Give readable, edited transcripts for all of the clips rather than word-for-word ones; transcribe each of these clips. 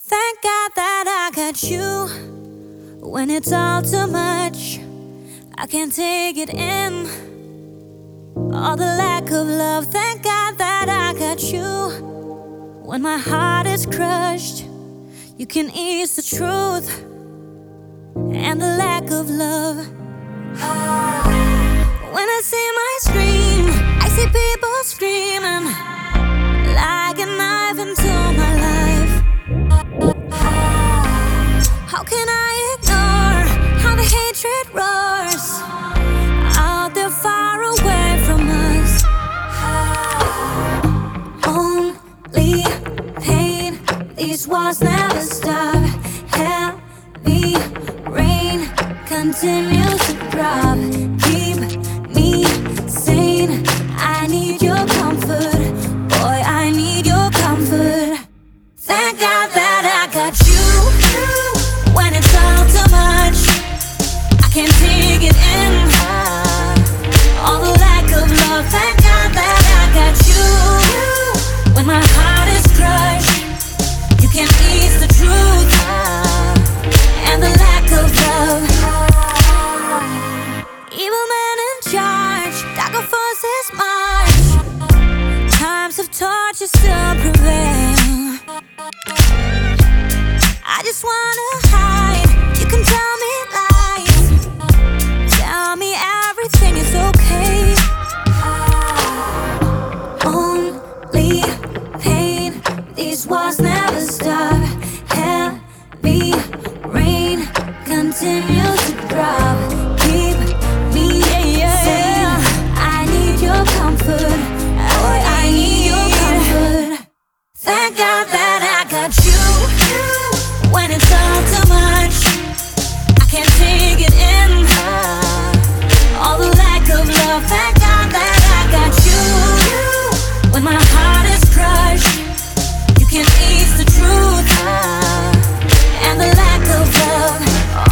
Thank God that I got you. When it's all too much, I can't take it in. All the lack of love, thank God that I got you. When my heart is crushed, you can ease the truth and the lack of love. When I see my screen, I see people screaming like a knife into my life. How can I ignore how the hatred roars out there far away from us? Only pain, these walls never stop. Heavy rain continues to drop. Keep me sane, I need your comfort. Boy, I need your comfort. Thank God that I got you. When it's all too much, I can't take it in. All the lack of love, thank God that I got you. When my heart is crushed, you can ease the truth and the lack of love. Evil men in charge, darker forces march. Times of torture still prevail. I just wanna hide. You can tell me lies, tell me everything is okay. Only pain, these walls never stop. Heavy rain continues to drop. Keep me safe, I need your comfort. Boy, I need your comfort. Thank God that I got you. When it's all too much, I can't take it in. All the lack of love, thank God that I got you. When my heart is crushed, you can ease the truth and the lack of love.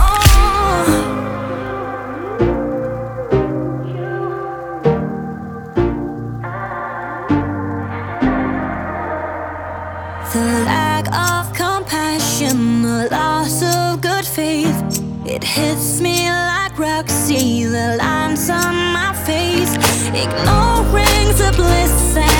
The lack of compassion, the loss of good faith, it hits me like rocks. See the lines on my face, ignoring the bliss